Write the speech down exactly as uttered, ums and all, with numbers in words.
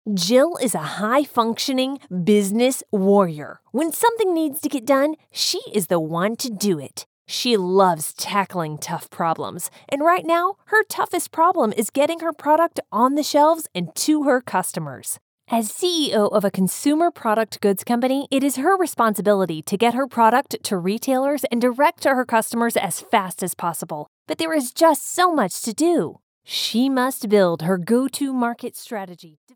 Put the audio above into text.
Jill is a high-functioning business warrior. When something needs to get done, she is the one to do it. She loves tackling tough problems, and right now, her toughest problem is getting her product on the shelves and to her customers. As C E O of a consumer product goods company, it is her responsibility to get her product to retailers and direct to her customers as fast as possible. But there is just so much to do. She must build her go-to market strategy.